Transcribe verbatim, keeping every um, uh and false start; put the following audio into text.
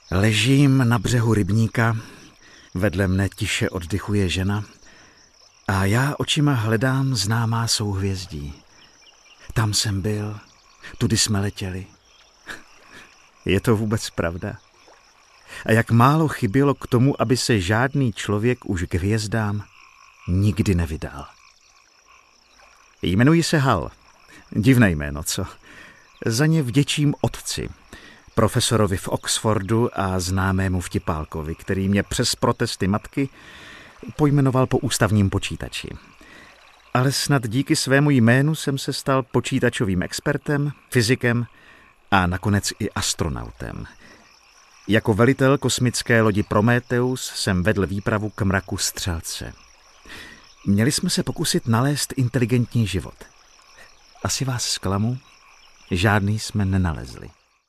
Ležím na břehu rybníka, vedle mne tiše oddychuje žena a já očima hledám známá souhvězdí. Tam jsem byl, tudy jsme letěli. Je to vůbec pravda? A jak málo chybělo k tomu, aby se žádný člověk už k hvězdám nikdy nevydal. Jmenuji se Hal. Divné jméno, co? Za ně vděčím otci, profesorovi v Oxfordu a známému vtipálkovi, který mě přes protesty matky pojmenoval po ústavním počítači. Ale snad díky svému jménu jsem se stal počítačovým expertem, fyzikem a nakonec i astronautem. Jako velitel kosmické lodi Prometheus jsem vedl výpravu k mraku Střelce. Měli jsme se pokusit nalézt inteligentní život. Asi vás zklamu, žádný jsme nenalezli.